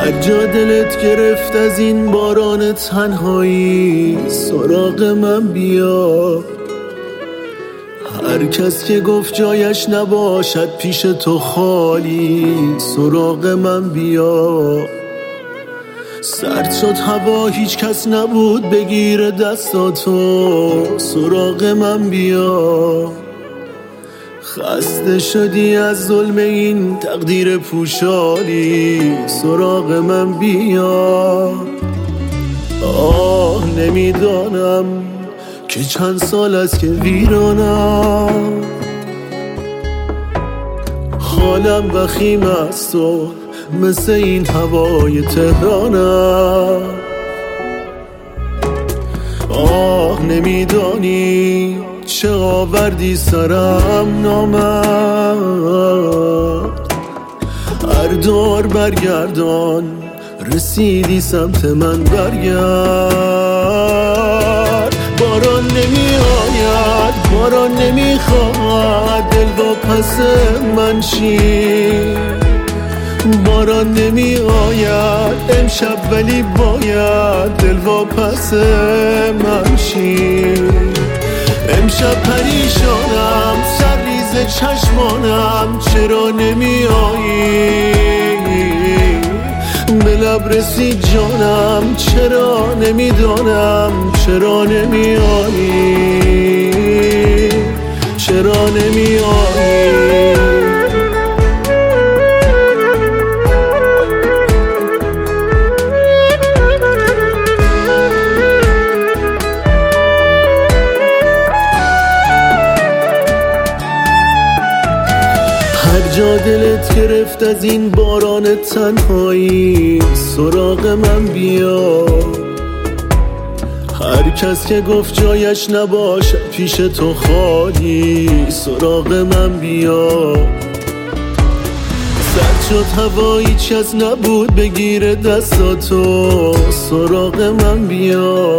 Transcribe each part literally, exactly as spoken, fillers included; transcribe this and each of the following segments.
هر جا دلت گرفت از این باران تنهایی سراغ من بیا. هر کس که گفت جایش نباشد پیش تو خالی سراغ من بیا. سرد شد هوا هیچ کس نبود بگیر دستاتو سراغ من بیا. خسته شدی از ظلم این تقدیر پوشالی سراغ من بیا. آه نمیدانم که چند سال است که ویرانم، حالم وخیم است و مثل این هوای تهرانم. آه نمیدانی چه آوردی سرم نامرد، هر دور برگردان رسیدی سمت من برگرد. باران نمی آید باران نمی خواهد دل با پس من شی. باران نمی آید امشب ولی باید دل با پس من شی. امشب پریشانم سرریز چشمانم چرا نمی آیی. به لب رسید جانم چرا نمیدانم چرا نمی آیی چرا نمی آیی. هر جا دلت گرفت از این باران تنهایی سراغ من بیا. هر کس که گفت جایش نباشه پیش تو خالی سراغ من بیا. سرد شد هوا هیچ کس نبود بگیر دستاتو سراغ من بیا.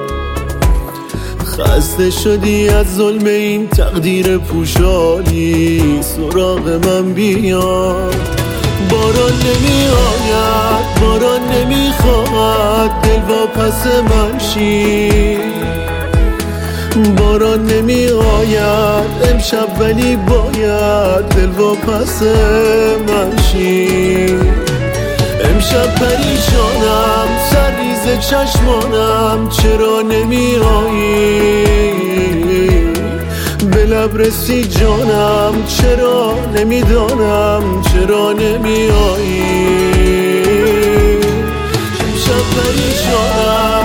خسته شدی از ظلم این تقدیر پوشالی سراغ من بیا. باران نمی آید باران نمی خواهد دل با پس من شی. باران نمی آید امشب ولی باید دل با پس من شی. امشب پریشانم سرریز چشمانم چرا نمی آیی. به لب رسید جانم چرا نمیدانم چرا نمی آیی. امشب پریشانم